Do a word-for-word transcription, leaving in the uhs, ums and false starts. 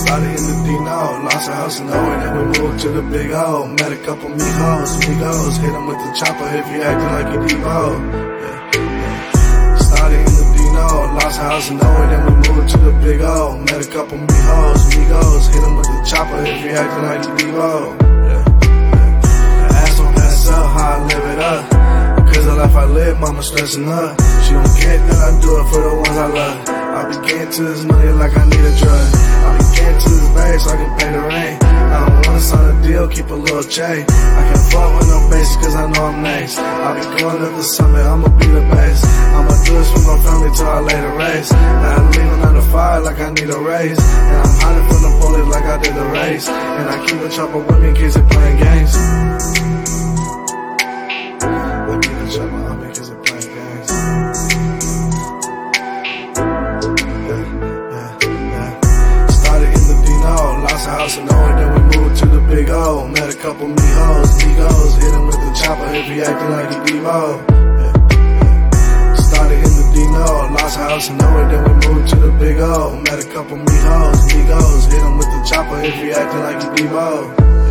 Started in the Dino, lost a house in O, and then we moved to the Big O. Met a couple Migos, Migos, hit him with the chopper if you acting like you Devo. Yeah, yeah. Started in the Dino, lost a house in O, and then we moved to the Big O. Met a couple Migos, Migos, hit him with the chopper if you acting like you Devo. Yeah, yeah. Ass don't pass up, how I live it up. Cause the life I live, mama stressing up. She don't care that I do it for the ones I love. I be getting to this money like I need a drug. I be getting to this bag so I can pay the rent. I don't wanna sign a deal, keep a little chain. I can't fuck with no basics cause I know I'm next. I be going up the summit, I'ma be the best. I'ma do this for my family till I lay the race. Now I'm leaving on the fire like I need a raise. And I'm hiding from the bullet like I did the race. And I keep a chopper with me in case they playing games. I keep a chopper on me cause they playing games. Lost a house in O, and then we moved to the Big O. Met a couple Migos, Migos, hit him with the chopper if he acting like he Devo. Yeah, yeah. Started in the Dino, lost a house in O, and then we moved to the Big O. Met a couple Migos, Migos, hit him with the chopper if he acting like he Devo.